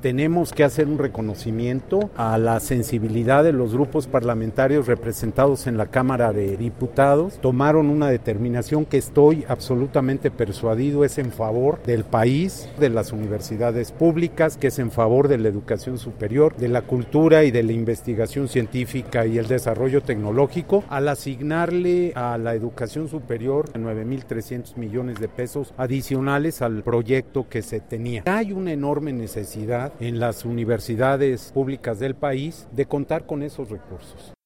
Tenemos que hacer un reconocimiento a la sensibilidad de los grupos parlamentarios representados en la Cámara de Diputados. Tomaron una determinación que estoy absolutamente persuadido es en favor del país, de las universidades públicas, que es en favor de la educación superior, de la cultura y de la investigación científica y el desarrollo tecnológico, al asignarle a la educación superior 9,300 millones de pesos adicionales al proyecto que se tenía. Hay una enorme necesidad en las universidades públicas del país de contar con esos recursos.